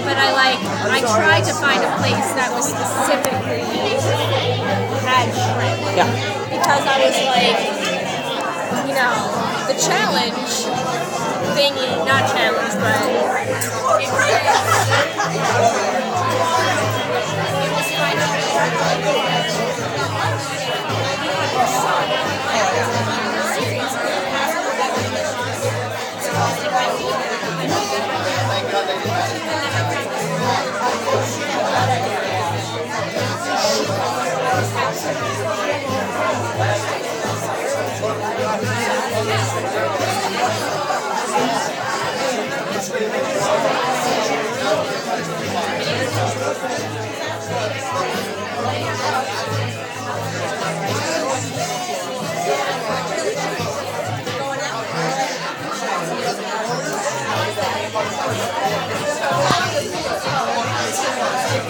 but I tried to find a place that was specifically had shrimp. Yeah. Because I was like, the challenge thingy, not challenge, but it was kind of